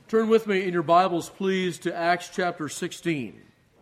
Turn with me in your Bibles, please, to Acts chapter 16.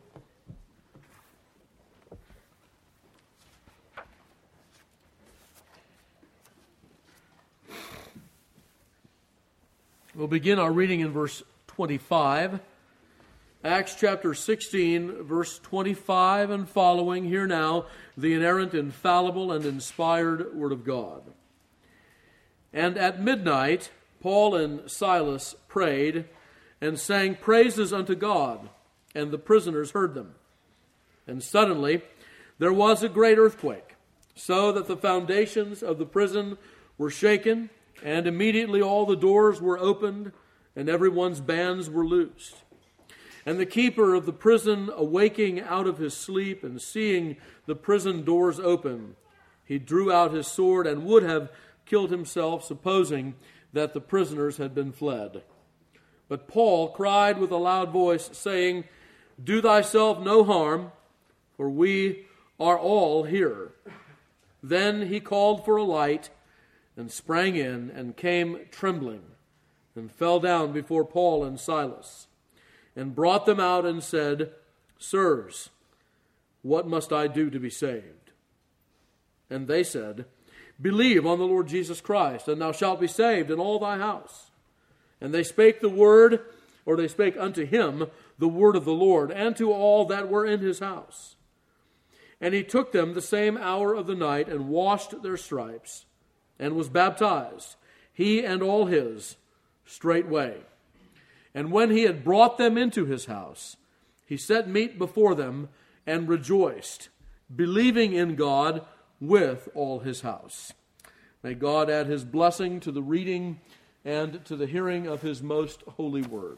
We'll begin our reading in verse 25. Acts chapter 16, verse 25 and following. Hear now the inerrant, infallible, and inspired Word of God. And at midnight, Paul and Silas prayed and sang praises unto God, and the prisoners heard them. And suddenly there was a great earthquake, so that the foundations of the prison were shaken, and immediately all the doors were opened, and everyone's bands were loosed. And the keeper of the prison, awaking out of his sleep and seeing the prison doors open, he drew out his sword and would have killed himself, supposing that the prisoners had been fled. But Paul cried with a loud voice, saying, Do thyself no harm, for we are all here. Then he called for a light, and sprang in, and came trembling, and fell down before Paul and Silas, and brought them out, and said, Sirs, what must I do to be saved? And they said, Believe on the Lord Jesus Christ, and thou shalt be saved, and all thy house. And they spake they spake unto him the word of the Lord, and to all that were in his house. And he took them the same hour of the night, and washed their stripes, and was baptized, he and all his, straightway. And when he had brought them into his house, he set meat before them, and rejoiced, believing in God with all his house. May God add his blessing to the reading and to the hearing of his most holy word.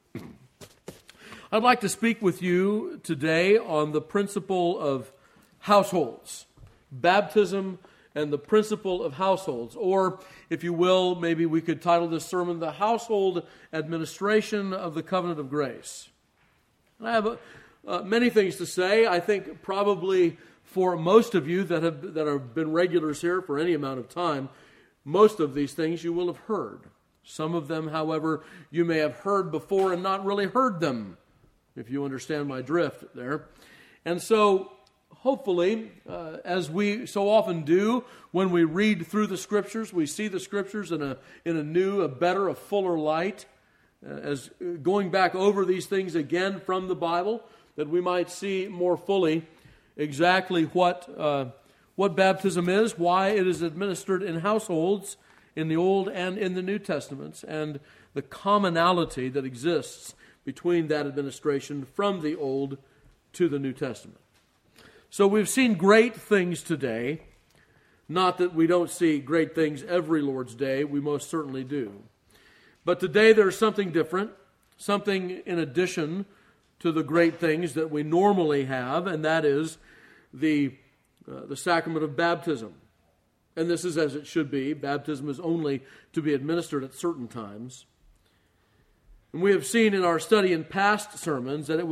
I'd like to speak with you today on the principle of households, baptism and the principle of households. Or, if you will, maybe we could title this sermon, The Household Administration of the Covenant of Grace. And I have many things to say. I think probably for most of you that have been regulars here for any amount of time, most of these things you will have heard. Some of them, however, you may have heard before and not really heard them, if you understand my drift there. And so, hopefully, as we so often do when we read through the Scriptures, we see the Scriptures in a new, a better, a fuller light, as going back over these things again from the Bible, that we might see more fully exactly what baptism is, why it is administered in households in the Old and in the New Testaments, and the commonality that exists between that administration from the Old to the New Testament. So we've seen great things today. Not that we don't see great things every Lord's Day, we most certainly do. But today there's something different, something in addition to the great things that we normally have, and that is the sacrament of baptism. And this is as it should be. Baptism is only to be administered at certain times. And we have seen in our study in past sermons that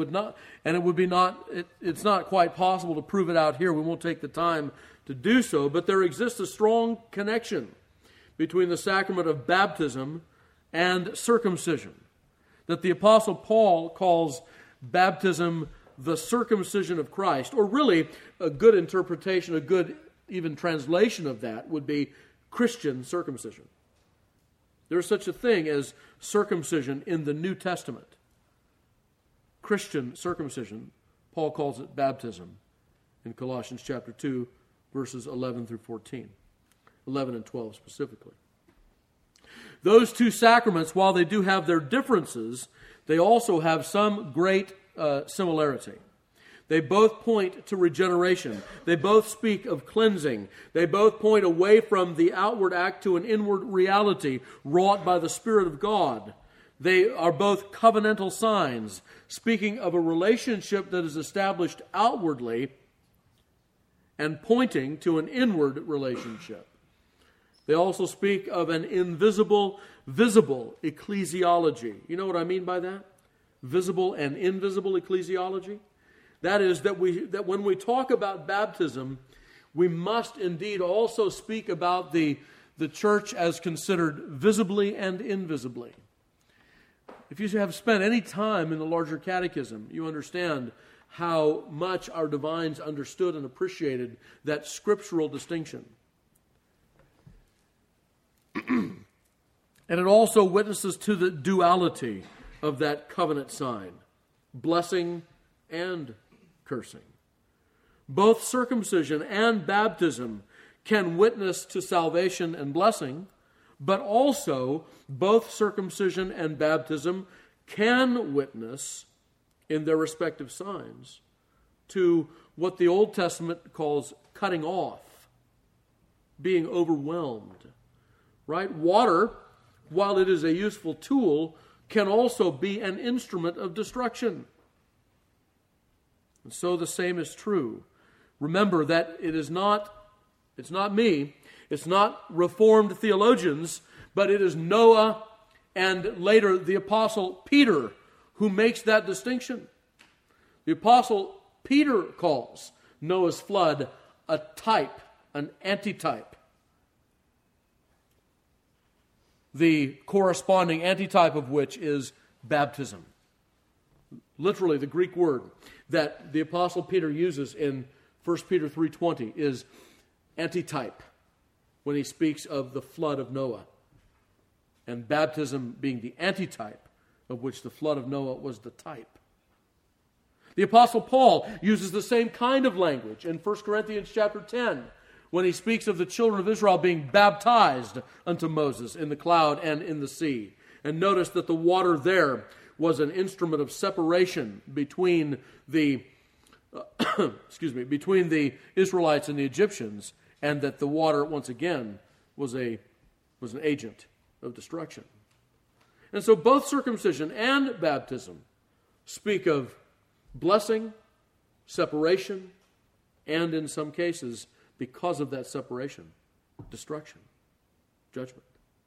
it's not quite possible to prove it out here. We won't take the time to do so, but there exists a strong connection between the sacrament of baptism and circumcision, that the Apostle Paul calls baptism the circumcision of Christ, or really a good interpretation, a good even translation of that would be Christian circumcision. There's such a thing as circumcision in the New Testament. Christian circumcision, Paul calls it baptism in Colossians chapter 2, verses 11 through 14. 11 and 12 specifically. Those two sacraments, while they do have their differences, they also have some great similarity. They both point to regeneration. They both speak of cleansing. They both point away from the outward act to an inward reality wrought by the Spirit of God. They are both covenantal signs, speaking of a relationship that is established outwardly and pointing to an inward relationship. They also speak of an invisible, visible ecclesiology. You know what I mean by that? Visible and invisible ecclesiology? That is, that when we talk about baptism, we must indeed also speak about the church as considered visibly and invisibly. if you have spent any time in the larger catechism, you understand how much our divines understood and appreciated that scriptural distinction. And it also witnesses to the duality of that covenant sign, blessing and cursing. Both circumcision and baptism can witness to salvation and blessing, but also both circumcision and baptism can witness in their respective signs to what the Old Testament calls cutting off, being overwhelmed. Right? Water, while it is a useful tool, can also be an instrument of destruction. And so the same is true. Remember that it's not me, it's not Reformed theologians, but it is Noah and later the Apostle Peter who makes that distinction. The Apostle Peter calls Noah's flood a type, an antitype. The corresponding antitype of which is baptism. Literally, the Greek word that the Apostle Peter uses in 1 Peter 3:20 is antitype when he speaks of the flood of Noah. And baptism being the antitype of which the flood of Noah was the type. The Apostle Paul uses the same kind of language in 1 Corinthians chapter 10 when he speaks of the children of Israel being baptized unto Moses in the cloud and in the sea. And notice that the water there was an instrument of separation between the between the Israelites and the Egyptians, and that the water once again was an agent of destruction. And so both circumcision and baptism speak of blessing, separation, and in some cases, because of that separation, destruction, judgment.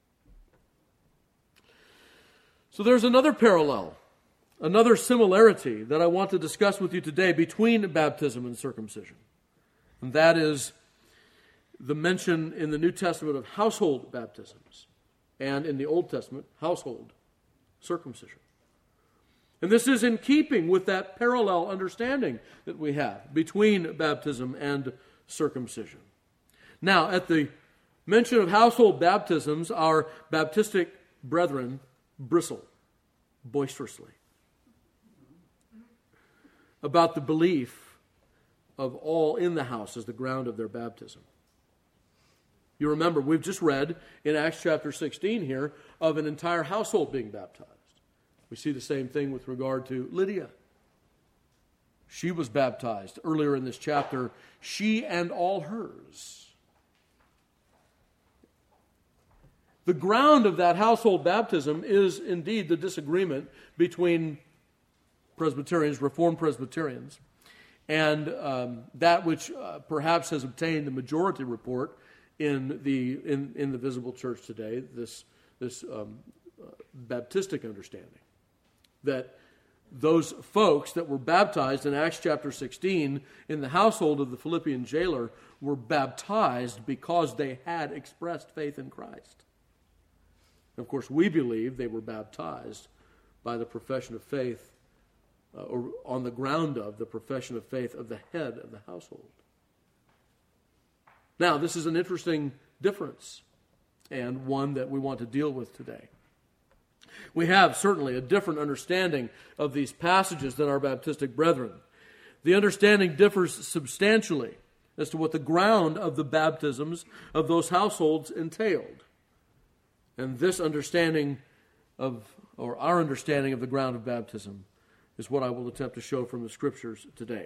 So there's another parallel, another similarity that I want to discuss with you today between baptism and circumcision. And that is the mention in the New Testament of household baptisms and in the Old Testament, household circumcision. And this is in keeping with that parallel understanding that we have between baptism and circumcision. Now, at the mention of household baptisms, our Baptistic brethren bristle boisterously about the belief of all in the house as the ground of their baptism. You remember, we've just read in Acts chapter 16 here of an entire household being baptized. We see the same thing with regard to Lydia. She was baptized earlier in this chapter, she and all hers. The ground of that household baptism is indeed the disagreement between Presbyterians, Reformed Presbyterians, and that which perhaps has obtained the majority report in the visible church today, this Baptistic understanding, that those folks that were baptized in Acts chapter 16 in the household of the Philippian jailer were baptized because they had expressed faith in Christ. Of course, we believe they were baptized by the profession of faith, or on the ground of the profession of faith of the head of the household. Now, this is an interesting difference, and one that we want to deal with today. We have certainly a different understanding of these passages than our Baptistic brethren. The understanding differs substantially as to what the ground of the baptisms of those households entailed. And this understanding or our understanding of the ground of baptism is what I will attempt to show from the Scriptures today.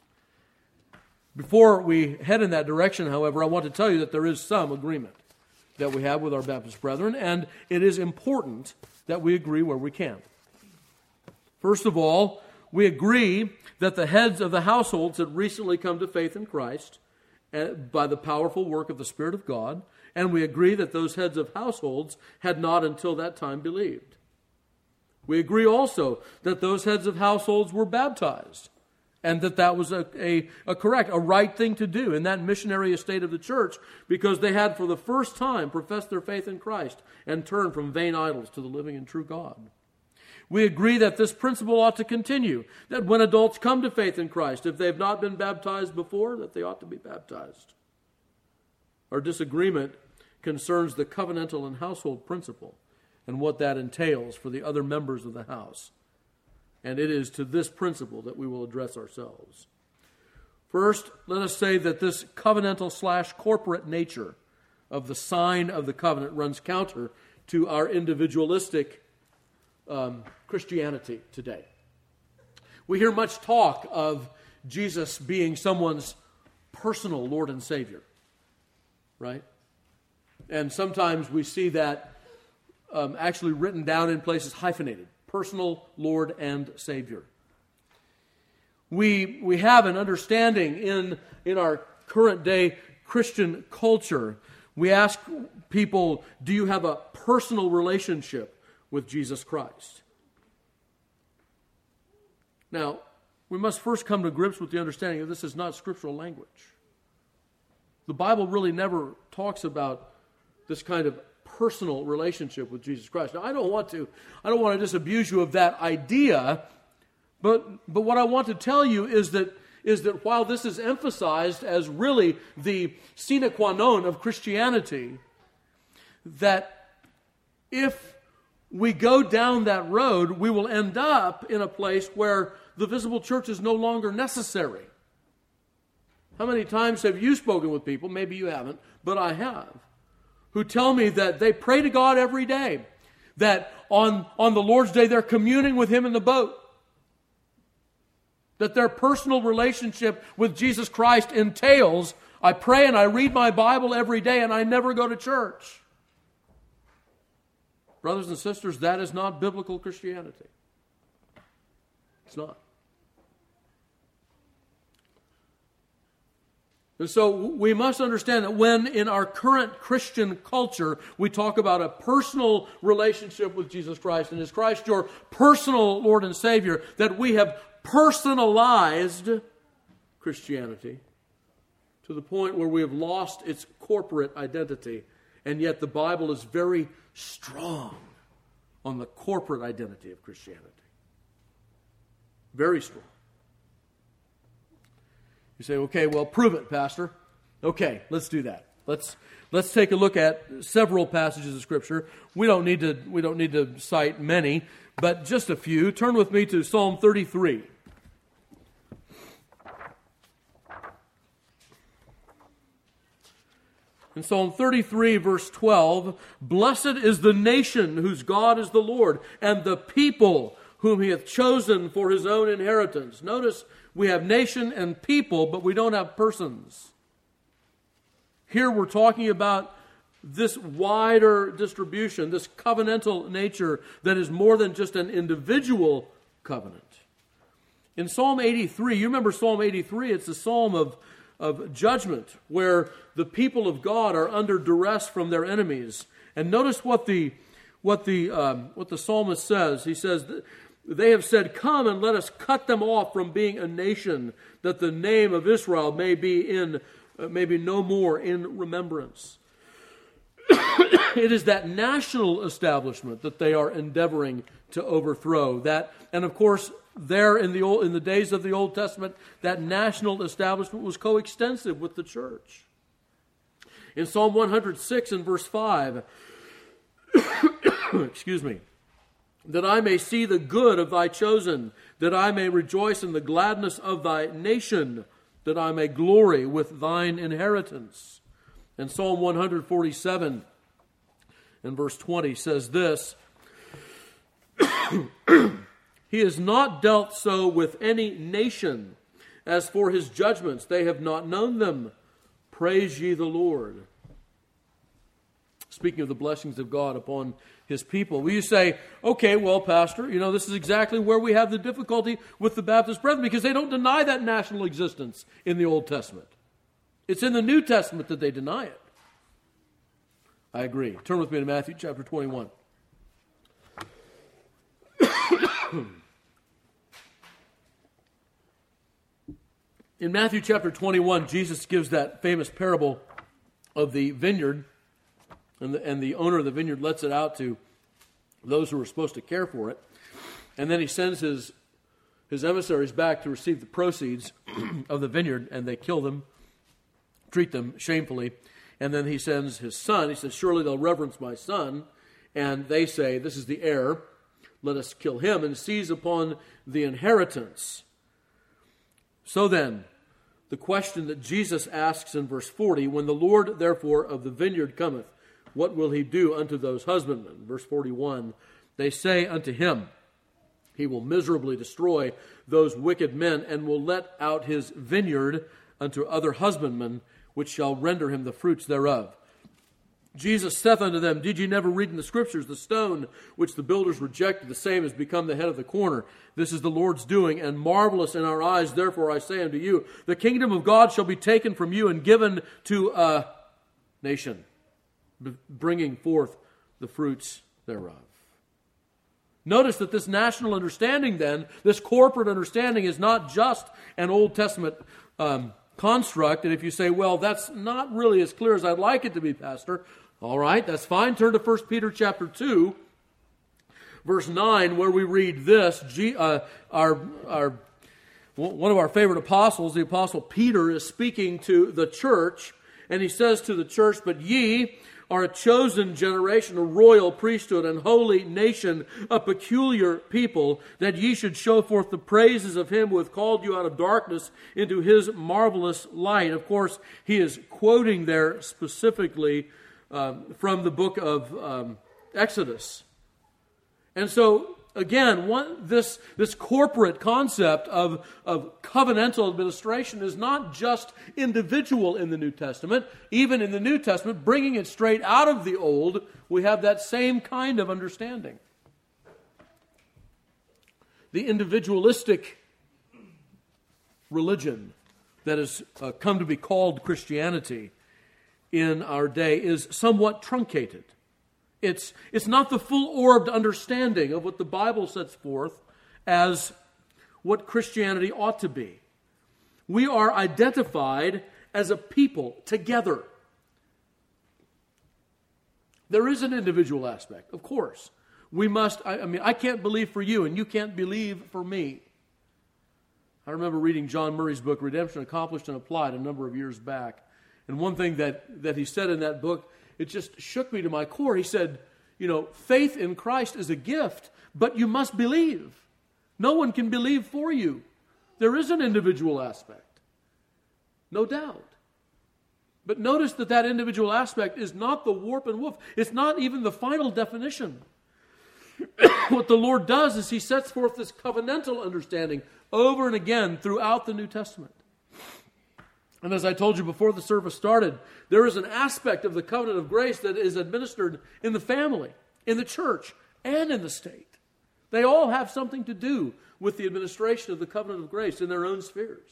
Before we head in that direction, however, I want to tell you that there is some agreement that we have with our Baptist brethren, and it is important that we agree where we can. First of all, we agree that the heads of the households had recently come to faith in Christ by the powerful work of the Spirit of God, and we agree that those heads of households had not until that time believed. We agree also that those heads of households were baptized, and that was a correct, a right thing to do in that missionary estate of the church, because they had for the first time professed their faith in Christ and turned from vain idols to the living and true God. We agree that this principle ought to continue, that when adults come to faith in Christ, if they've not been baptized before, that they ought to be baptized. Our disagreement concerns the covenantal and household principle and what that entails for the other members of the house. And it is to this principle that we will address ourselves. First, let us say that this covenantal/corporate nature of the sign of the covenant runs counter to our individualistic Christianity today. We hear much talk of Jesus being someone's personal Lord and Savior, right? And sometimes we see that actually written down in places hyphenated, personal Lord and Savior. We have an understanding in our current day Christian culture. We ask people, do you have a personal relationship with Jesus Christ? Now, we must first come to grips with the understanding that this is not scriptural language. The Bible really never talks about this kind of personal relationship with Jesus Christ. Now, I don't want to disabuse you of that idea, but what I want to tell you is that while this is emphasized as really the sine qua non of Christianity, that if we go down that road, we will end up in a place where the visible church is no longer necessary. How many times have you spoken with people, maybe you haven't, but I have, who tell me that they pray to God every day, that on the Lord's Day they're communing with Him in the boat, that their personal relationship with Jesus Christ entails, I pray and I read my Bible every day and I never go to church. Brothers and sisters, that is not biblical Christianity. It's not. And so we must understand that when in our current Christian culture we talk about a personal relationship with Jesus Christ, and is Christ your personal Lord and Savior, that we have personalized Christianity to the point where we have lost its corporate identity, and yet the Bible is very strong on the corporate identity of Christianity. Very strong. You say, okay, well, prove it, Pastor. Okay, let's do that. Let's take a look at several passages of Scripture. We don't need to cite many, but just a few. Turn with me to Psalm 33. In Psalm 33, verse 12, "Blessed is the nation whose God is the Lord, and the people whom He hath chosen for His own inheritance." Notice we have nation and people, but we don't have persons. Here we're talking about this wider distribution, this covenantal nature that is more than just an individual covenant. In Psalm 83, you remember Psalm 83, it's a psalm of judgment where the people of God are under duress from their enemies. And notice what the psalmist says. He says, "They have said, 'Come and let us cut them off from being a nation, that the name of Israel may be no more in remembrance.'" It is that national establishment that they are endeavoring to overthrow. That, and of course, there in the days of the Old Testament, that national establishment was coextensive with the church. In Psalm 106 and verse 5, excuse me, "That I may see the good of thy chosen, that I may rejoice in the gladness of thy nation, that I may glory with thine inheritance." And Psalm 147 and verse 20 says this, "He has not dealt so with any nation. As for His judgments, they have not known them. Praise ye the Lord." Speaking of the blessings of God upon His people. Will you say, okay, well, Pastor, this is exactly where we have the difficulty with the Baptist Brethren, because they don't deny that national existence in the Old Testament. It's in the New Testament that they deny it. I agree. Turn with me to Matthew chapter 21. In Matthew chapter 21, Jesus gives that famous parable of the vineyard, and the owner of the vineyard lets it out to those who are supposed to care for it. And then he sends his emissaries back to receive the proceeds of the vineyard, and they kill them, treat them shamefully. And then he sends his son. He says, surely they'll reverence my son. And they say, this is the heir. Let us kill him and seize upon the inheritance. So then, the question that Jesus asks in verse 40, when the Lord therefore of the vineyard cometh, what will he do unto those husbandmen? Verse 41, they say unto him, he will miserably destroy those wicked men, and will let out his vineyard unto other husbandmen, which shall render him the fruits thereof. Jesus saith unto them, did ye never read in the Scriptures, the stone which the builders rejected, the same has become the head of the corner. This is the Lord's doing, and marvelous in our eyes. Therefore I say unto you, the kingdom of God shall be taken from you and given to a nation, bringing forth the fruits thereof. Notice that this national understanding then, this corporate understanding, is not just an Old Testament construct. And if you say, well, that's not really as clear as I'd like it to be, Pastor, all right, that's fine. Turn to 1 Peter chapter 2, verse 9, where we read this. One of our favorite apostles, the Apostle Peter, is speaking to the church, and he says to the church, but ye are a chosen generation, a royal priesthood, and holy nation, a peculiar people, that ye should show forth the praises of him who hath called you out of darkness into his marvelous light. Of course, he is quoting there specifically from the book of Exodus. And so, again, this corporate concept of covenantal administration is not just individual in the New Testament. Even in the New Testament, bringing it straight out of the Old, we have that same kind of understanding. The individualistic religion that has come to be called Christianity in our day is somewhat truncated. It's not the full-orbed understanding of what the Bible sets forth as what Christianity ought to be. We are identified as a people together. There is an individual aspect, of course. We must, I can't believe for you, and you can't believe for me. I remember reading John Murray's book, Redemption Accomplished and Applied, a number of years back. And one thing that he said in that book, it just shook me to my core. He said, faith in Christ is a gift, but you must believe. No one can believe for you. There is an individual aspect, no doubt. But notice that individual aspect is not the warp and woof. It's not even the final definition. What the Lord does is he sets forth this covenantal understanding over and again throughout the New Testament. And as I told you before the service started, there is an aspect of the covenant of grace that is administered in the family, in the church, and in the state. They all have something to do with the administration of the covenant of grace in their own spheres.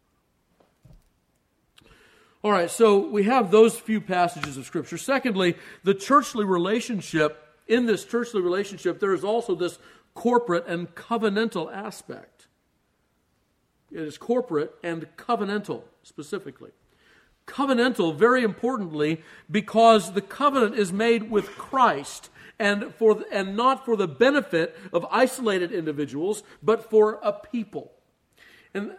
All right, so we have those few passages of Scripture. Secondly, the churchly relationship. In this churchly relationship, there is also this corporate and covenantal aspect. It is corporate and covenantal, specifically. Covenantal, very importantly, because the covenant is made with Christ and not for the benefit of isolated individuals, but for a people. And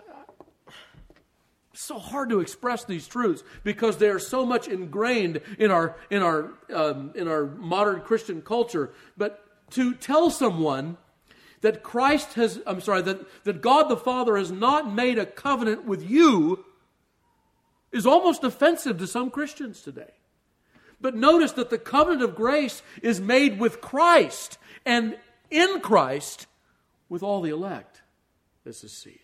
it's so hard to express these truths because they are so much ingrained in our modern Christian culture. But to tell someone that that God the Father has not made a covenant with you is almost offensive to some Christians today. But notice that the covenant of grace is made with Christ, and in Christ with all the elect as his seed.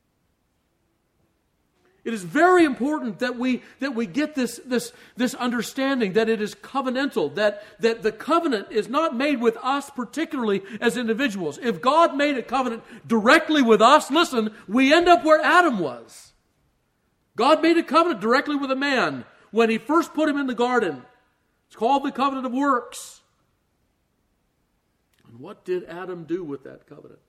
It is very important that we get this understanding that it is covenantal, that the covenant is not made with us particularly as individuals. If God made a covenant directly with us, listen, we end up where Adam was. God made a covenant directly with a man when he first put him in the garden. It's called the covenant of works. And what did Adam do with that covenant?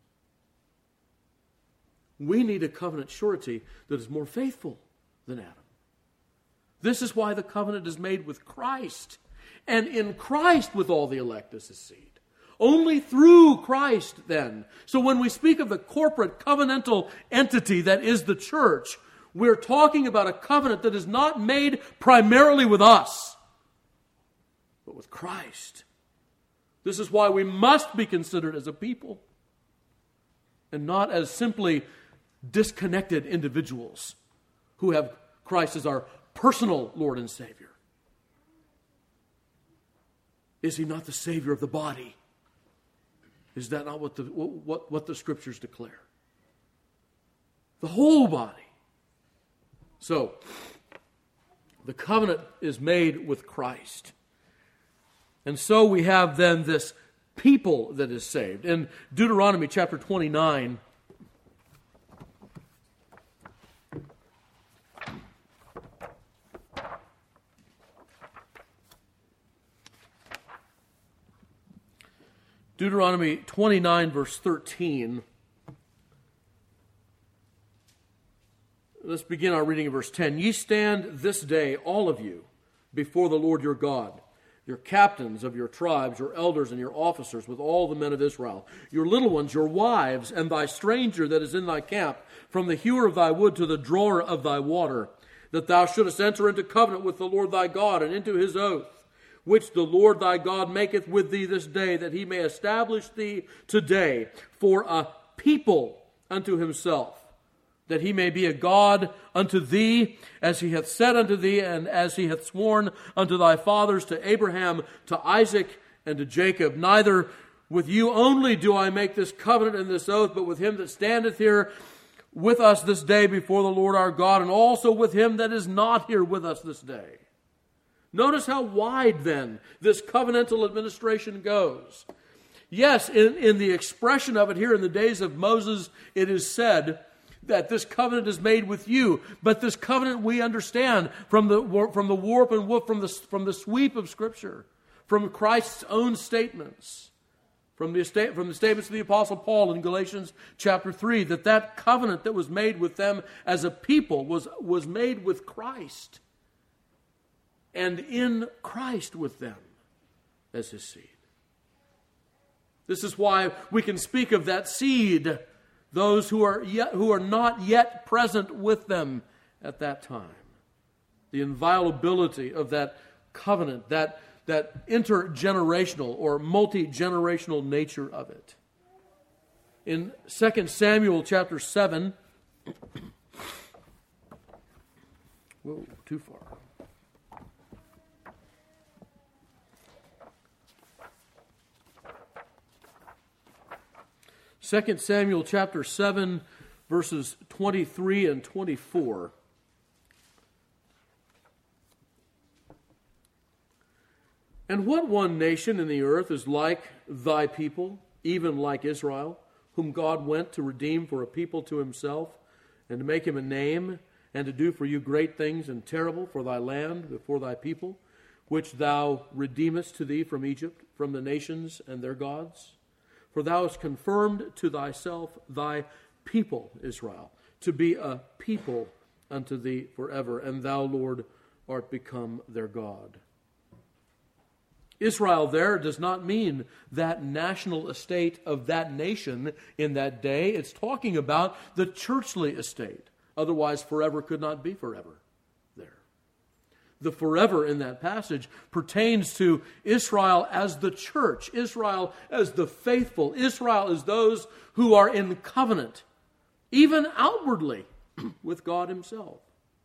We need a covenant surety that is more faithful than Adam. This is why the covenant is made with Christ, and in Christ with all the elect as his seed. Only through Christ, then. So when we speak of the corporate covenantal entity that is the church, we're talking about a covenant that is not made primarily with us, but with Christ. This is why we must be considered as a people and not as simply disconnected individuals who have Christ as our personal Lord and Savior. Is He not the Savior of the body? Is that not what the Scriptures declare? The whole body. So, the covenant is made with Christ. And so we have then this people that is saved. In Deuteronomy chapter 29, Deuteronomy 29, verse 13. Let's begin our reading in verse 10. Ye stand this day, all of you, before the Lord your God, your captains of your tribes, your elders and your officers, with all the men of Israel, your little ones, your wives, and thy stranger that is in thy camp, from the hewer of thy wood to the drawer of thy water, that thou shouldest enter into covenant with the Lord thy God, and into his oath, which the Lord thy God maketh with thee this day, that he may establish thee today for a people unto himself, that he may be a God unto thee, as he hath said unto thee, and as he hath sworn unto thy fathers, to Abraham, to Isaac, and to Jacob. Neither with you only do I make this covenant and this oath, but with him that standeth here with us this day before the Lord our God, and also with him that is not here with us this day. Notice how wide, then, this covenantal administration goes. Yes, in the expression of it here in the days of Moses, it is said that this covenant is made with you, but this covenant we understand from the warp and woof, from the sweep of Scripture, from Christ's own statements, from the statements of the Apostle Paul in Galatians chapter 3, that covenant that was made with them as a people was made with Christ, and in Christ with them as his seed. This is why we can speak of that seed, those who are not yet present with them at that time. The inviolability of that covenant, that intergenerational or multi-generational nature of it. In 2 Samuel chapter 7, whoa, too far. 2 Samuel chapter 7, verses 23 and 24. And what one nation in the earth is like thy people, even like Israel, whom God went to redeem for a people to himself, and to make him a name, and to do for you great things and terrible for thy land before thy people, which thou redeemest to thee from Egypt, from the nations and their gods? For thou hast confirmed to thyself thy people, Israel, to be a people unto thee forever, and thou, Lord, art become their God. Israel there does not mean that national estate of that nation in that day. It's talking about the churchly estate. Otherwise, forever could not be forever there. The forever in that passage pertains to Israel as the church, Israel as the faithful, Israel as those who are in covenant, even outwardly, with God himself.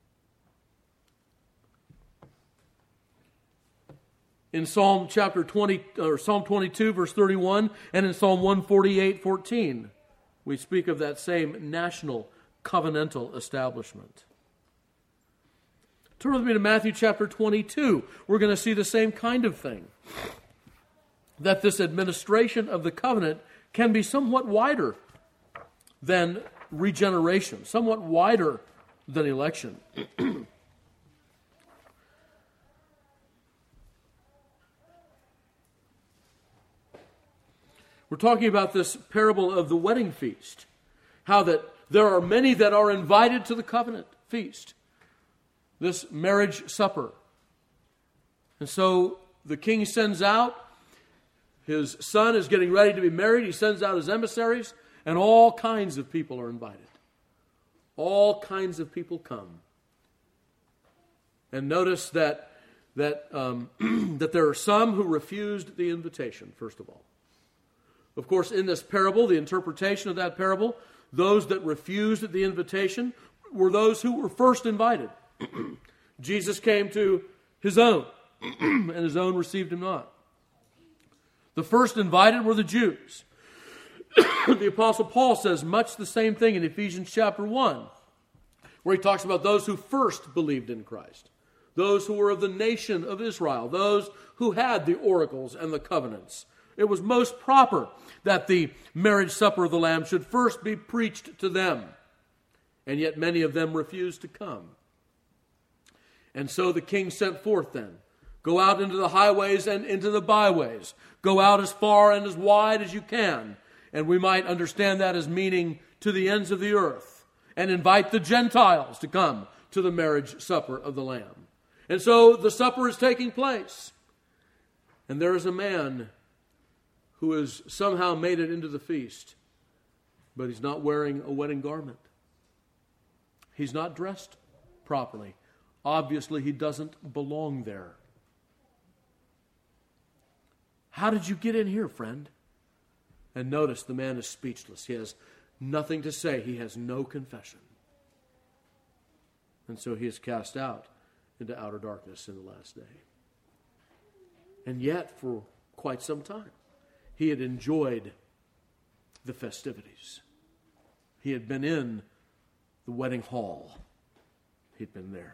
In Psalm chapter 20, or Psalm 22, verse 31, and in Psalm 148:14, we speak of that same national covenantal establishment. Turn with me to Matthew chapter 22. We're going to see the same kind of thing. That this administration of the covenant can be somewhat wider than regeneration, somewhat wider than election. We're talking about this parable of the wedding feast. How that there are many that are invited to the covenant feast, this marriage supper. And so the king sends out His son is getting ready to be married. He sends out his emissaries, and all kinds of people are invited. All kinds of people come. And notice that there are some who refused the invitation, first of all. Of course, in this parable, the interpretation of that parable, those that refused the invitation were those who were first invited. Jesus came to his own, and his own received him not. The first invited were the Jews. The Apostle Paul says much the same thing in Ephesians chapter 1, where he talks about those who first believed in Christ, those who were of the nation of Israel, those who had the oracles and the covenants. It was most proper that the marriage supper of the Lamb should first be preached to them, and yet many of them refused to come. And so the king sent forth then, go out into the highways and into the byways. Go out as far and as wide as you can. And we might understand that as meaning to the ends of the earth. And invite the Gentiles to come to the marriage supper of the Lamb. And so the supper is taking place. And there is a man who has somehow made it into the feast. But he's not wearing a wedding garment. He's not dressed properly. Obviously, he doesn't belong there. How did you get in here, friend? And notice the man is speechless. He has nothing to say. He has no confession. And so he is cast out into outer darkness in the last day. And yet, for quite some time, he had enjoyed the festivities. He had been in the wedding hall. He'd been there.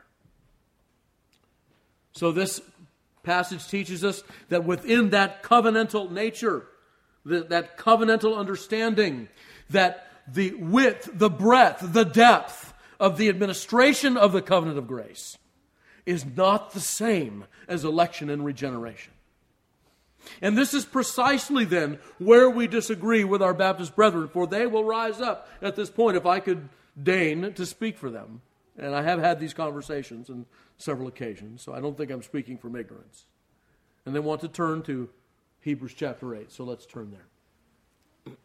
So this passage teaches us that within that covenantal nature, that covenantal understanding, that the width, the breadth, the depth of the administration of the covenant of grace is not the same as election and regeneration. And this is precisely then where we disagree with our Baptist brethren, for they will rise up at this point, if I could deign to speak for them. And I have had these conversations on several occasions, so I don't think I'm speaking from ignorance. And they want to turn to Hebrews chapter 8, so let's turn there.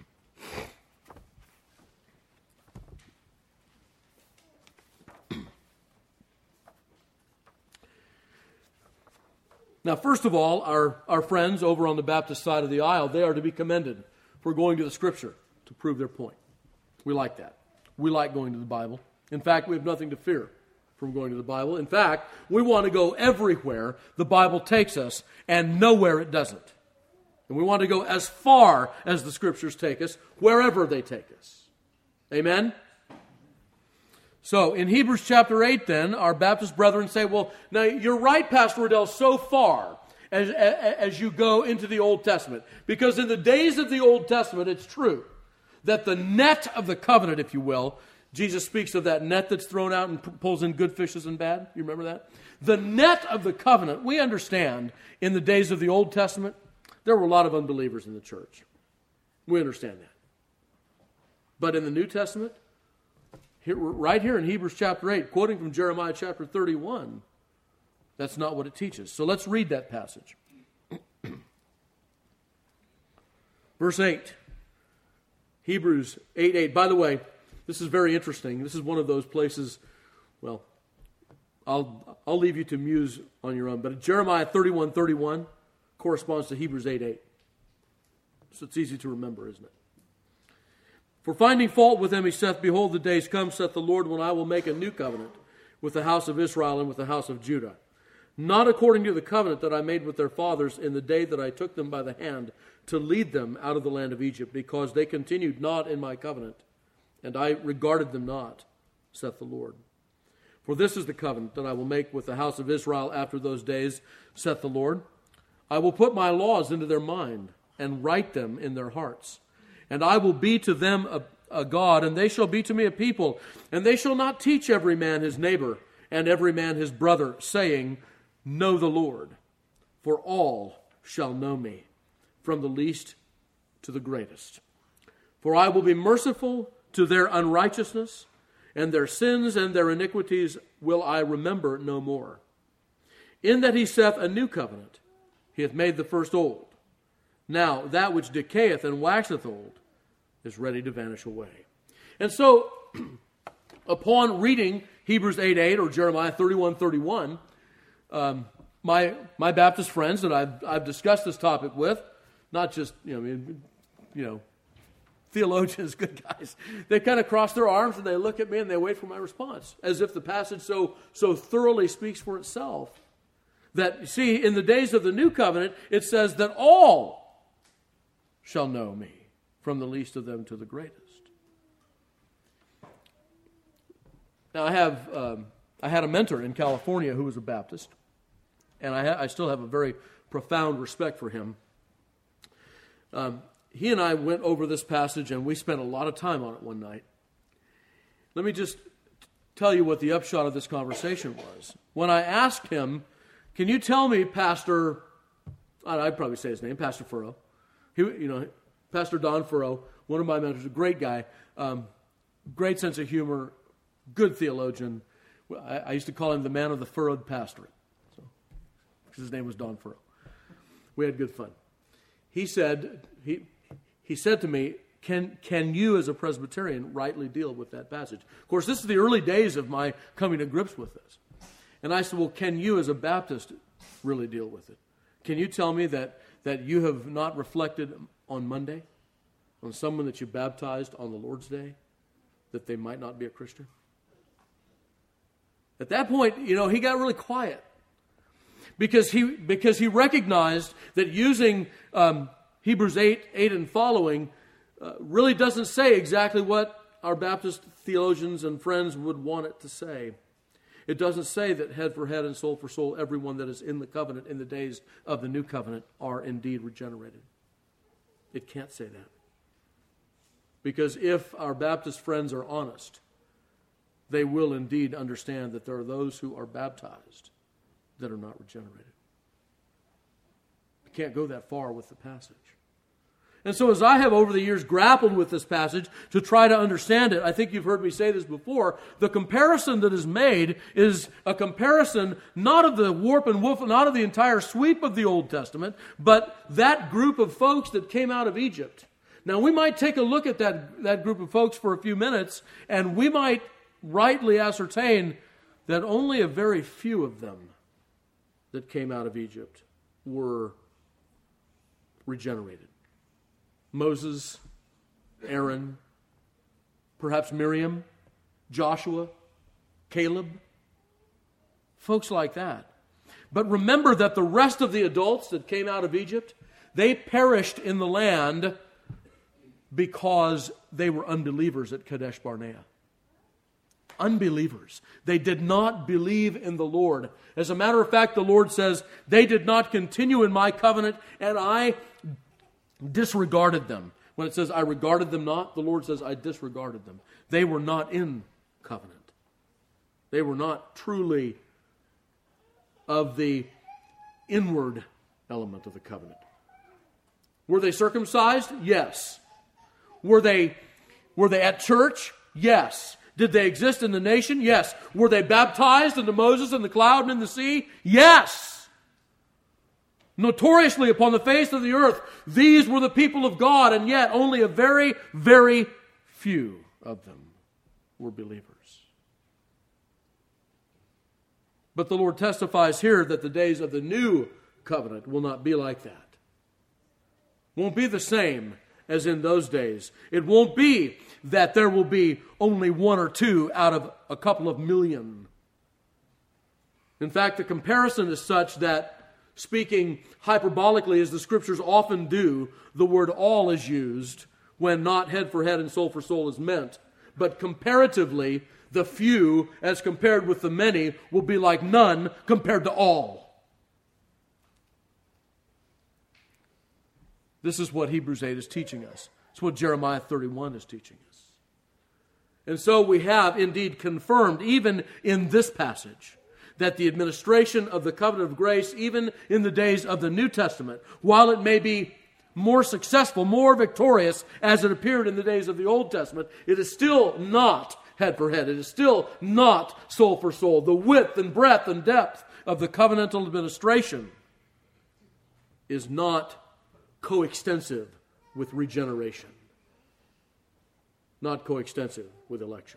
Now, first of all, our friends over on the Baptist side of the aisle, they are to be commended for going to the Scripture to prove their point. We like that. We like going to the Bible. In fact, we have nothing to fear from going to the Bible. In fact, we want to go everywhere the Bible takes us and nowhere it doesn't. And we want to go as far as the Scriptures take us, wherever they take us. Amen? So, in Hebrews chapter 8 then, our Baptist brethren say, well, now you're right, Pastor Riddell, so far as you go into the Old Testament. Because in the days of the Old Testament, it's true that the net of the covenant, if you will, Jesus speaks of that net that's thrown out and pulls in good fishes and bad. You remember that? The net of the covenant, we understand, in the days of the Old Testament, there were a lot of unbelievers in the church. We understand that. But in the New Testament, right here in Hebrews chapter 8, quoting from Jeremiah chapter 31, that's not what it teaches. So let's read that passage. Verse 8. Hebrews 8:8. By the way, this is very interesting. This is one of those places, well, I'll leave you to muse on your own. But Jeremiah 31:31 corresponds to Hebrews 8:8. So it's easy to remember, isn't it? For finding fault with them, he saith, behold, the days come, saith the Lord, when I will make a new covenant with the house of Israel and with the house of Judah. Not according to the covenant that I made with their fathers in the day that I took them by the hand to lead them out of the land of Egypt, because they continued not in my covenant, and I regarded them not, saith the Lord. For this is the covenant that I will make with the house of Israel after those days, saith the Lord. I will put my laws into their mind, and write them in their hearts. And I will be to them a God, and they shall be to me a people. And they shall not teach every man his neighbor, and every man his brother, saying, know the Lord. For all shall know me, from the least to the greatest. For I will be merciful to their unrighteousness, and their sins and their iniquities will I remember no more. In that he saith a new covenant, he hath made the first old. Now that which decayeth and waxeth old is ready to vanish away. And so, upon reading Hebrews 8:8 or Jeremiah 31:31, my Baptist friends that I've discussed this topic with, not just theologians, good guys, they kind of cross their arms and they look at me and they wait for my response, as if the passage so thoroughly speaks for itself. That, you see, in the days of the new covenant, it says that all shall know me, from the least of them to the greatest. Now, I had a mentor in California who was a Baptist, and I still have a very profound respect for him. He and I went over this passage, and we spent a lot of time on it one night. Let me just tell you what the upshot of this conversation was. When I asked him, can you tell me, Pastor, I'd probably say his name, Pastor Furrow. Pastor Don Furrow, one of my mentors, a great guy, great sense of humor, good theologian. I used to call him the man of the furrowed pastorate, because his name was Don Furrow. We had good fun. He said to me, can you as a Presbyterian rightly deal with that passage? Of course, this is the early days of my coming to grips with this. And I said, well, can you as a Baptist really deal with it? Can you tell me that you have not reflected on Monday on someone that you baptized on the Lord's Day, that they might not be a Christian? At that point, he got really quiet. Because he recognized that using Hebrews 8 and following really doesn't say exactly what our Baptist theologians and friends would want it to say. It doesn't say that head for head and soul for soul, everyone that is in the covenant in the days of the new covenant are indeed regenerated. It can't say that. Because if our Baptist friends are honest, they will indeed understand that there are those who are baptized that are not regenerated. You can't go that far with the passage. And so as I have over the years grappled with this passage to try to understand it, I think you've heard me say this before, the comparison that is made is a comparison not of the warp and woof, not of the entire sweep of the Old Testament, but that group of folks that came out of Egypt. Now we might take a look at that group of folks for a few minutes, and we might rightly ascertain that only a very few of them that came out of Egypt were regenerated. Moses, Aaron, perhaps Miriam, Joshua, Caleb, folks like that. But remember that the rest of the adults that came out of Egypt, they perished in the land because they were unbelievers at Kadesh Barnea. Unbelievers. They did not believe in the Lord. As a matter of fact, the Lord says, they did not continue in my covenant, and I disregarded them. When it says, I regarded them not, the Lord says, I disregarded them. They were not in covenant. They were not truly of the inward element of the covenant. Were they circumcised? Yes. Were they at church? Yes. Did they exist in the nation? Yes. Were they baptized into Moses and the cloud and in the sea? Yes. Notoriously upon the face of the earth, these were the people of God, and yet only a very, very few of them were believers. But the Lord testifies here that the days of the new covenant will not be like that. Won't be the same as in those days. It won't be that there will be only one or two out of a couple of million. In fact, the comparison is such that, speaking hyperbolically as the Scriptures often do, the word all is used when not head for head and soul for soul is meant. But comparatively, the few as compared with the many will be like none compared to all. This is what Hebrews 8 is teaching us. It's what Jeremiah 31 is teaching us. And so we have indeed confirmed, even in this passage, that the administration of the covenant of grace, even in the days of the New Testament, while it may be more successful, more victorious, as it appeared in the days of the Old Testament, it is still not head for head. It is still not soul for soul. The width and breadth and depth of the covenantal administration is not coextensive with regeneration, not coextensive with election.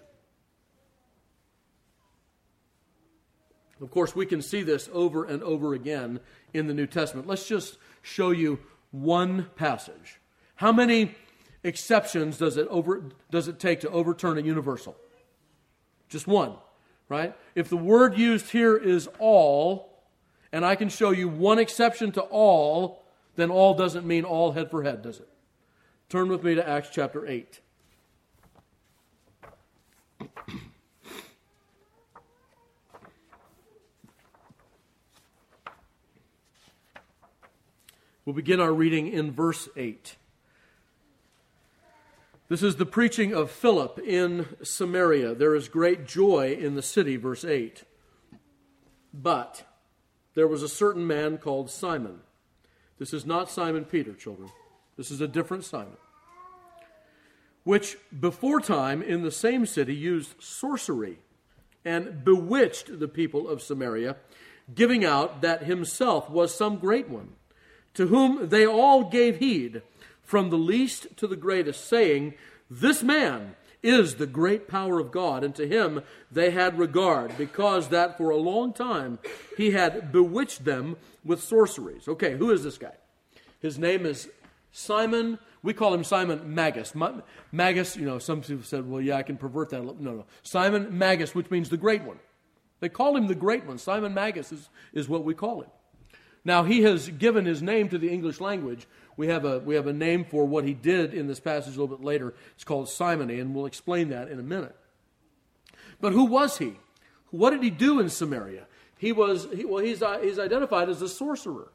Of course, we can see this over and over again in the New Testament. Let's just show you one passage. How many exceptions does it take to overturn a universal? Just one, right? If the word used here is all, and I can show you one exception to all, then all doesn't mean all head for head, does it? Turn with me to Acts chapter 8. We'll begin our reading in verse 8. This is the preaching of Philip in Samaria. There is great joy in the city, verse 8. But there was a certain man called Simon. This is not Simon Peter, children. This is a different Simon. Which before time in the same city used sorcery and bewitched the people of Samaria, giving out that himself was some great one, to whom they all gave heed, from the least to the greatest, saying, "This man is the great power of God." And to him they had regard, because that for a long time he had bewitched them with sorceries. Okay, who is this guy? His name is Simon. We call him Simon Magus. Magus, some people said, well, yeah, I can pervert that. No. Simon Magus, which means the great one. They call him the great one. Simon Magus is what we call him. Now, he has given his name to the English language. We have a name for what he did in this passage a little bit later. It's called simony, and we'll explain that in a minute. But who was he? What did he do in Samaria? He's identified as a sorcerer,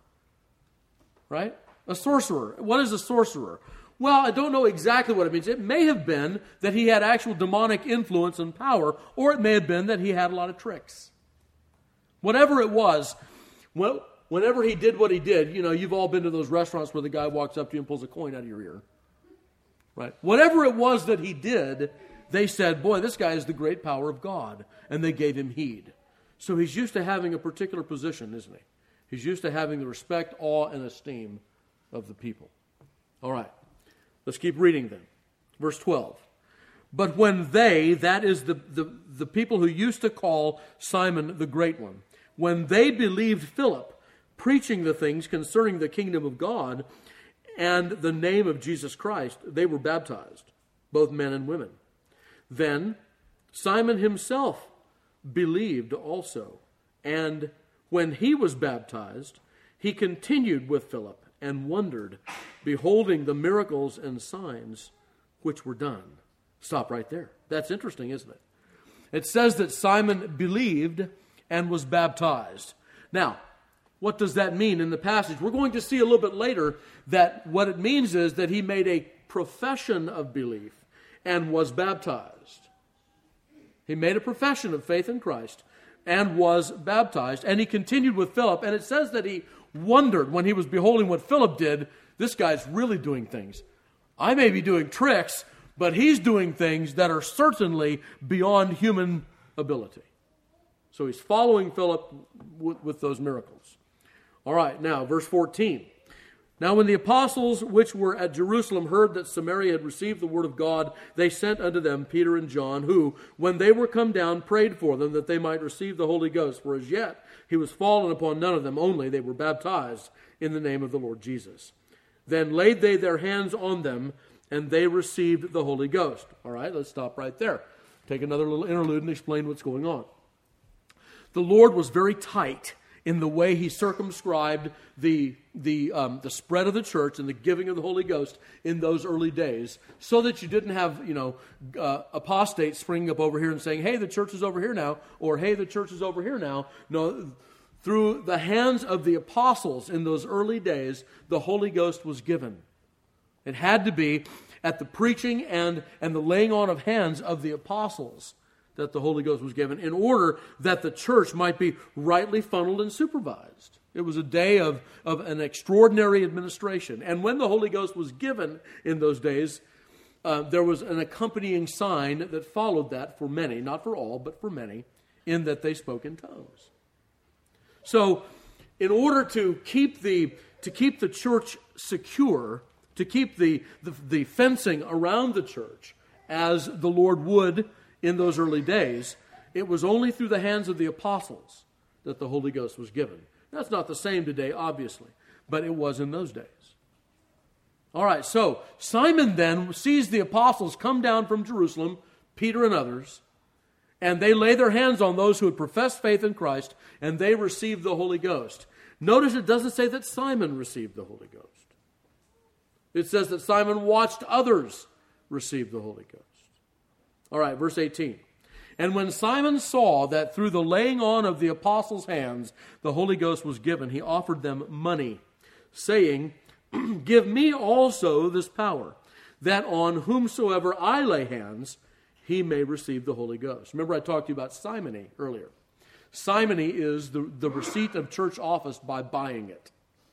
right? A sorcerer. What is a sorcerer? Well, I don't know exactly what it means. It may have been that he had actual demonic influence and power, or it may have been that he had a lot of tricks. Whatever it was, whenever he did what he did, you've all been to those restaurants where the guy walks up to you and pulls a coin out of your ear. Right? Whatever it was that he did, they said, boy, this guy is the great power of God. And they gave him heed. So he's used to having a particular position, isn't he? He's used to having the respect, awe, and esteem of the people. All right. Let's keep reading then. Verse 12. But when they, that is the people who used to call Simon the Great One, when they believed Philip, preaching the things concerning the kingdom of God and the name of Jesus Christ, they were baptized, both men and women. Then Simon himself believed also, and when he was baptized, he continued with Philip and wondered, beholding the miracles and signs which were done. Stop right there. That's interesting, isn't it? It says that Simon believed and was baptized. Now, what does that mean in the passage? We're going to see a little bit later that what it means is that he made a profession of belief and was baptized. He made a profession of faith in Christ and was baptized. And he continued with Philip. And it says that he wondered when he was beholding what Philip did. This guy's really doing things. I may be doing tricks, but he's doing things that are certainly beyond human ability. So he's following Philip with those miracles. All right, now, verse 14. Now when the apostles which were at Jerusalem heard that Samaria had received the word of God, they sent unto them Peter and John, who, when they were come down, prayed for them that they might receive the Holy Ghost. For as yet he was fallen upon none of them, only they were baptized in the name of the Lord Jesus. Then laid they their hands on them, and they received the Holy Ghost. All right, let's stop right there. Take another little interlude and explain what's going on. The Lord was very tight in the way he circumscribed the spread of the church and the giving of the Holy Ghost in those early days, so that you didn't have apostates springing up over here and saying, "Hey, the church is over here now," or "Hey, the church is over here now." No, through the hands of the apostles in those early days, the Holy Ghost was given. It had to be at the preaching and the laying on of hands of the apostles that the Holy Ghost was given, in order that the church might be rightly funneled and supervised. It was a day of an extraordinary administration. And when the Holy Ghost was given in those days, there was an accompanying sign that followed that for many, not for all, but for many, in that they spoke in tongues. So, in order to keep the to keep the church secure, to keep the fencing around the church, as the Lord would in those early days, it was only through the hands of the apostles that the Holy Ghost was given. That's not the same today, obviously, but it was in those days. All right, so Simon then sees the apostles come down from Jerusalem, Peter and others, and they lay their hands on those who had professed faith in Christ, and they received the Holy Ghost. Notice it doesn't say that Simon received the Holy Ghost. It says that Simon watched others receive the Holy Ghost. All right, verse 18. And when Simon saw that through the laying on of the apostles' hands the Holy Ghost was given, he offered them money, saying, Give me also this power, that on whomsoever I lay hands, he may receive the Holy Ghost. Remember I talked to you about simony earlier. Simony is the receipt of church office by buying it.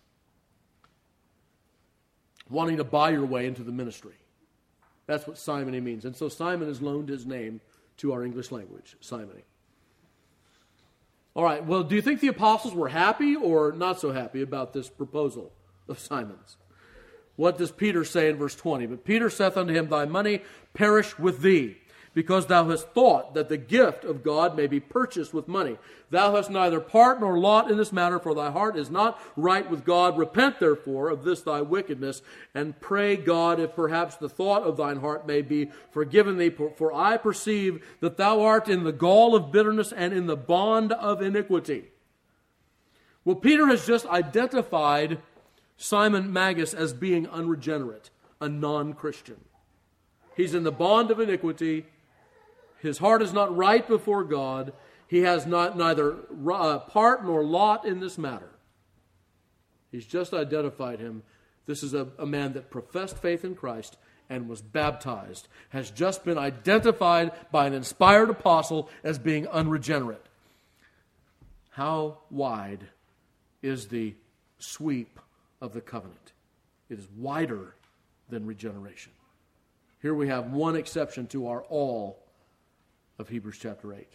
Wanting to buy your way into the ministry. That's what simony means. And so Simon has loaned his name to our English language, simony. All right, well, do you think the apostles were happy or not so happy about this proposal of Simon's? What does Peter say in verse 20? But Peter saith unto him, Thy money perish with thee, because thou hast thought that the gift of God may be purchased with money. Thou hast neither part nor lot in this matter, for thy heart is not right with God. Repent therefore of this thy wickedness, and pray God if perhaps the thought of thine heart may be forgiven thee. For I perceive that thou art in the gall of bitterness and in the bond of iniquity. Well, Peter has just identified Simon Magus as being unregenerate, a non-Christian. He's in the bond of iniquity. His heart is not right before God. He has neither part nor lot in this matter. He's just identified him. This is a man that professed faith in Christ and was baptized, has just been identified by an inspired apostle as being unregenerate. How wide is the sweep of the covenant? It is wider than regeneration. Here we have one exception to our all of Hebrews chapter 8.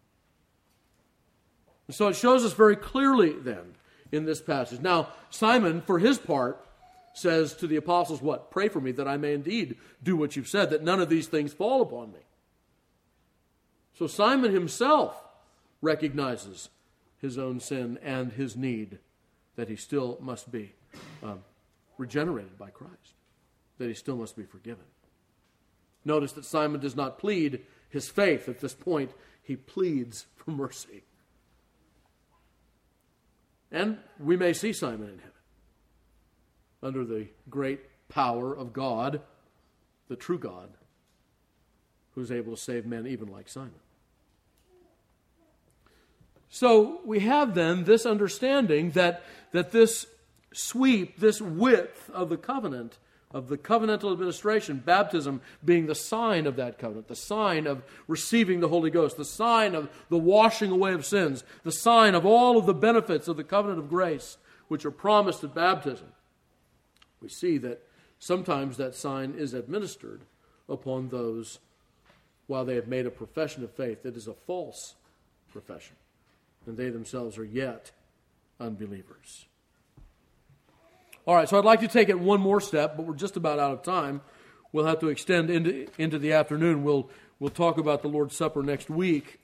And so it shows us very clearly then in this passage. Now, Simon, for his part, says to the apostles, what? Pray for me that I may indeed do what you've said, that none of these things fall upon me. So Simon himself recognizes his own sin and his need, that he still must be regenerated by Christ, that he still must be forgiven. Notice that Simon does not plead his faith at this point. He pleads for mercy. And we may see Simon in heaven, under the great power of God, the true God, who's able to save men even like Simon. So we have then this understanding that this sweep, this width of the covenant, of the covenantal administration, baptism being the sign of that covenant, the sign of receiving the Holy Ghost, the sign of the washing away of sins, the sign of all of the benefits of the covenant of grace which are promised at baptism. We see that sometimes that sign is administered upon those while they have made a profession of faith that is a false profession, and they themselves are yet unbelievers. All right, so I'd like to take it one more step, but we're just about out of time. We'll have to extend into the afternoon. We'll talk about the Lord's Supper next week.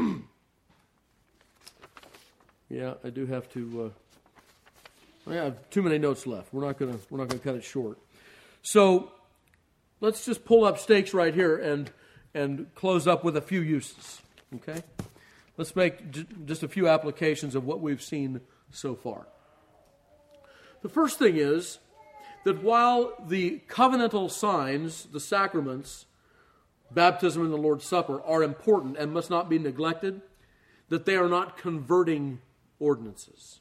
Yeah, I do have to. I have too many notes left. We're not gonna cut it short. So let's just pull up stakes right here and close up with a few uses. Okay, let's make just a few applications of what we've seen so far. The first thing is that while the covenantal signs, the sacraments, baptism and the Lord's Supper are important and must not be neglected, that they are not converting ordinances.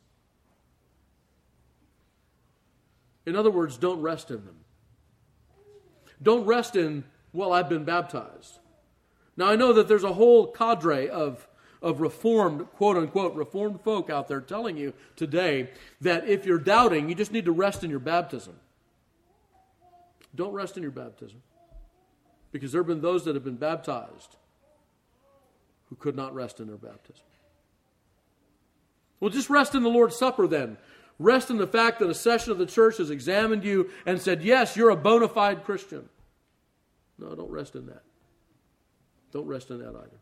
In other words, don't rest in them. Don't rest in, well, I've been baptized. Now, I know that there's a whole cadre of reformed, quote-unquote, reformed folk out there telling you today that if you're doubting, you just need to rest in your baptism. Don't rest in your baptism. Because there have been those that have been baptized who could not rest in their baptism. Well, just rest in the Lord's Supper then. Rest in the fact that a session of the church has examined you and said, yes, you're a bona fide Christian. No, don't rest in that. Don't rest in that either.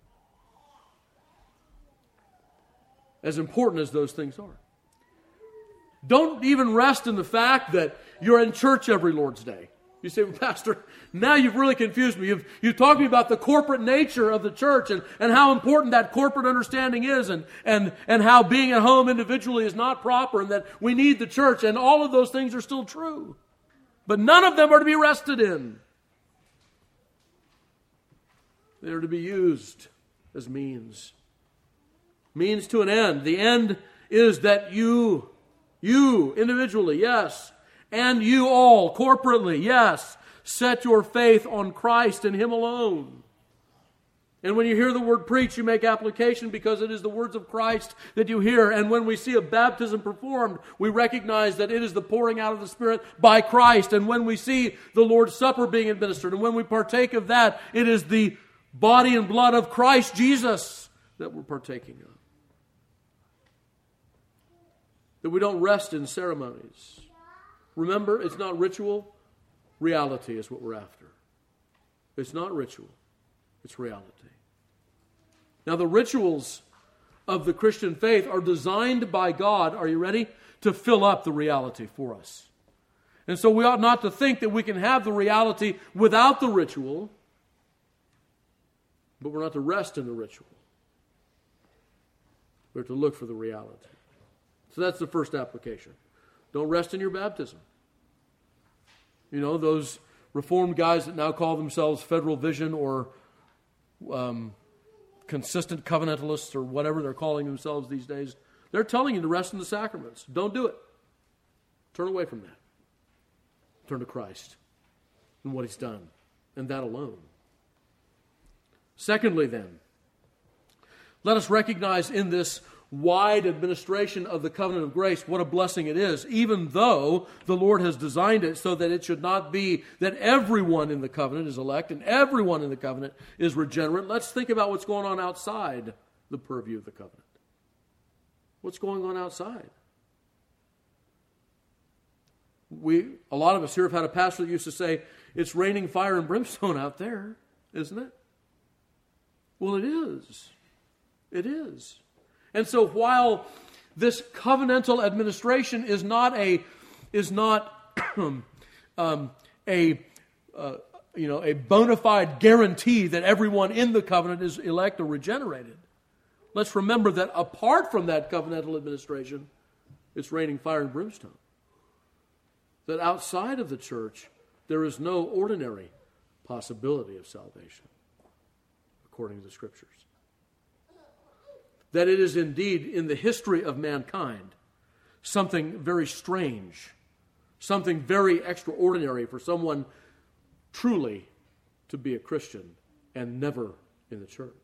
As important as those things are. Don't even rest in the fact that you're in church every Lord's Day. You say, well, Pastor, now you've really confused me. You've talked to me about the corporate nature of the church and how important that corporate understanding is and how being at home individually is not proper and that we need the church, and all of those things are still true. But none of them are to be rested in. They are to be used as means. Means to an end. The end is that you individually, yes, and you all corporately, yes, set your faith on Christ and Him alone. And when you hear the word preached, you make application because it is the words of Christ that you hear. And when we see a baptism performed, we recognize that it is the pouring out of the Spirit by Christ. And when we see the Lord's Supper being administered, and when we partake of that, it is the body and blood of Christ Jesus that we're partaking of. That we don't rest in ceremonies. Remember, it's not ritual. Reality is what we're after. It's not ritual. It's reality. Now, the rituals of the Christian faith are designed by God, are you ready? To fill up the reality for us. And so we ought not to think that we can have the reality without the ritual, but we're not to rest in the ritual. We're to look for the reality. So that's the first application. Don't rest in your baptism. You know, those Reformed guys that now call themselves Federal Vision or consistent covenantalists or whatever they're calling themselves these days, they're telling you to rest in the sacraments. Don't do it. Turn away from that. Turn to Christ and what He's done, and that alone. Secondly, then, let us recognize in this wide administration of the covenant of grace what a blessing it is, even though the Lord has designed it so that it should not be that everyone in the covenant is elect and everyone in the covenant is regenerate. Let's think about what's going on outside the purview of the covenant. What's going on outside? A lot of us here have had a pastor that used to say, it's raining fire and brimstone out there, isn't it? Well, it is. It is. And so while this covenantal administration is not a bona fide guarantee that everyone in the covenant is elect or regenerated, let's remember that apart from that covenantal administration, it's raining fire and brimstone. That outside of the church, there is no ordinary possibility of salvation, according to the Scriptures. That it is indeed, in the history of mankind, something very strange, something very extraordinary for someone truly to be a Christian and never in the church.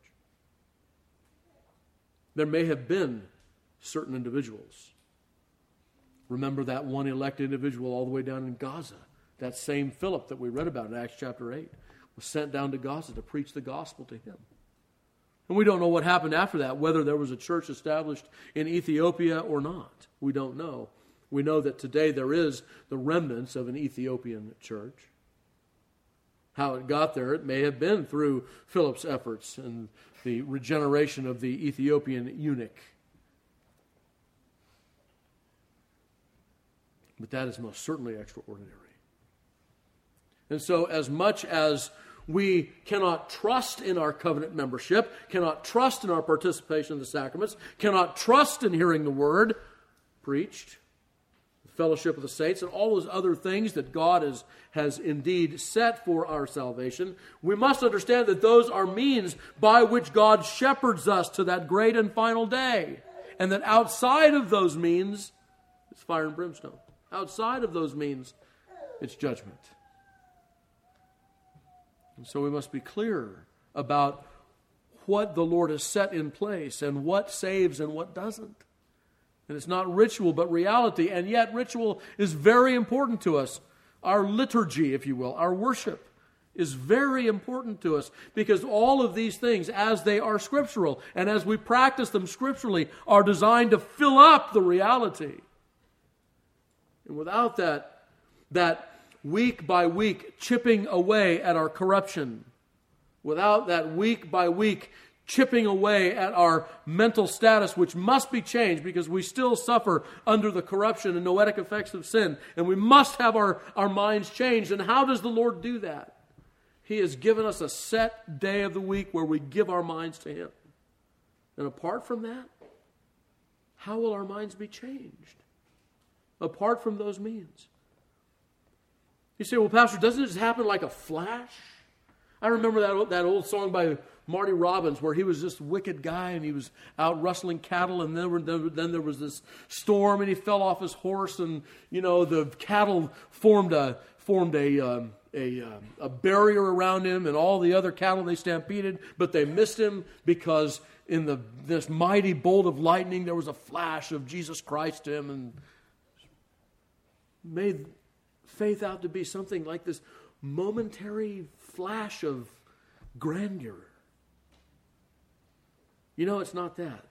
There may have been certain individuals. Remember that one elect individual all the way down in Gaza, that same Philip that we read about in Acts chapter 8, was sent down to Gaza to preach the gospel to him. And we don't know what happened after that, whether there was a church established in Ethiopia or not. We don't know. We know that today there is the remnants of an Ethiopian church. How it got there, it may have been through Philip's efforts and the regeneration of the Ethiopian eunuch. But that is most certainly extraordinary. And so as much as we cannot trust in our covenant membership, cannot trust in our participation in the sacraments, cannot trust in hearing the word preached, the fellowship of the saints, and all those other things that God has indeed set for our salvation. We must understand that those are means by which God shepherds us to that great and final day. And that outside of those means, it's fire and brimstone. Outside of those means, it's judgment. And so we must be clear about what the Lord has set in place and what saves and what doesn't. And it's not ritual, but reality. And yet ritual is very important to us. Our liturgy, if you will, our worship is very important to us because all of these things, as they are scriptural and as we practice them scripturally, are designed to fill up the reality And without that week by week chipping away at our corruption, without that week by week chipping away at our mental status, which must be changed because we still suffer under the corruption and noetic effects of sin, and we must have our minds changed. And how does the Lord do that? He has given us a set day of the week where we give our minds to Him. And apart from that, how will our minds be changed? Apart from those means. You say, well, Pastor, doesn't it just happen like a flash? I remember that old song by Marty Robbins where he was this wicked guy and he was out rustling cattle, and then there was this storm and he fell off his horse, and the cattle formed a barrier around him, and all the other cattle they stampeded, but they missed him because in this mighty bolt of lightning there was a flash of Jesus Christ to him, and made faith out to be something like this momentary flash of grandeur. It's not that.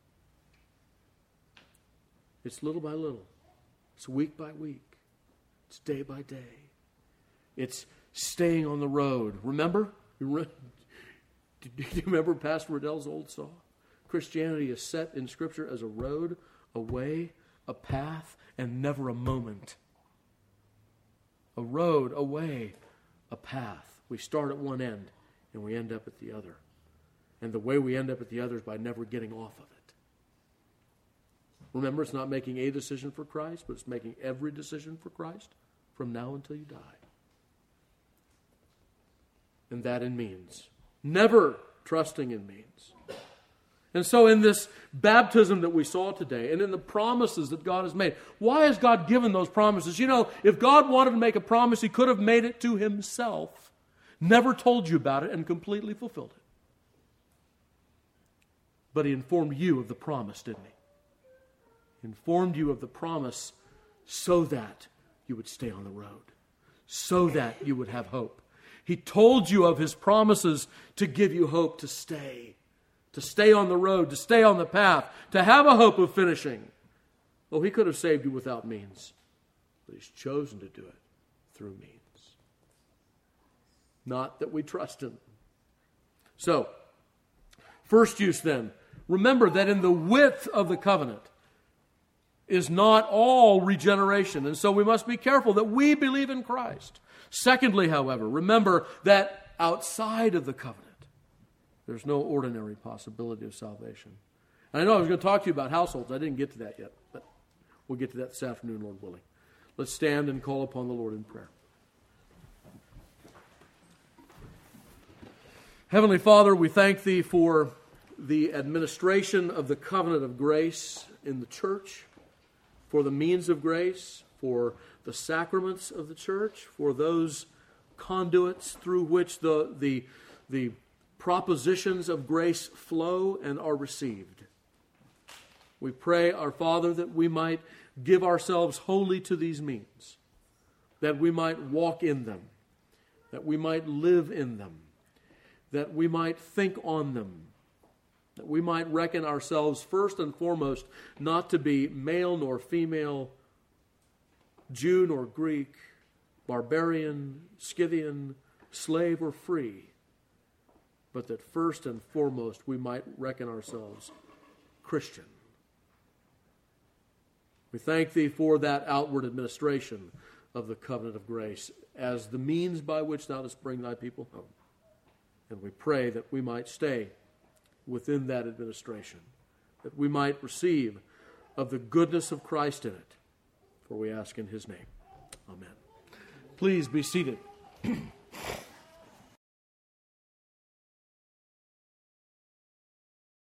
It's little by little. It's week by week. It's day by day. It's staying on the road. Remember? Do you remember Pastor Riddell's old song? Christianity is set in Scripture as a road, a way, a path, and never a moment. A road, a way, a path. We start at one end and we end up at the other. And the way we end up at the other is by never getting off of it. Remember, it's not making a decision for Christ, but it's making every decision for Christ from now until you die. And that in means. Never trusting in means. And so in this baptism that we saw today, and in the promises that God has made, why has God given those promises? If God wanted to make a promise, He could have made it to Himself, never told you about it, and completely fulfilled it. But He informed you of the promise, didn't He? He informed you of the promise so that you would stay on the road, so that you would have hope. He told you of His promises to give you hope to stay on the road, to stay on the path, to have a hope of finishing. Oh, He could have saved you without means, but He's chosen to do it through means. Not that we trust Him. So, first use then, remember that in the width of the covenant is not all regeneration, and so we must be careful that we believe in Christ. Secondly, however, remember that outside of the covenant, there's no ordinary possibility of salvation. And I know I was going to talk to you about households. I didn't get to that yet, but we'll get to that this afternoon, Lord willing. Let's stand and call upon the Lord in prayer. Heavenly Father, we thank Thee for the administration of the covenant of grace in the church, for the means of grace, for the sacraments of the church, for those conduits through which the propositions of grace flow and are received. We pray, our Father, that we might give ourselves wholly to these means, that we might walk in them, that we might live in them, that we might think on them, that we might reckon ourselves first and foremost not to be male nor female, Jew nor Greek, barbarian, Scythian, slave or free, but that first and foremost we might reckon ourselves Christian. We thank Thee for that outward administration of the covenant of grace as the means by which Thou dost bring Thy people home. And we pray that we might stay within that administration, that we might receive of the goodness of Christ in it. For we ask in His name. Amen. Please be seated.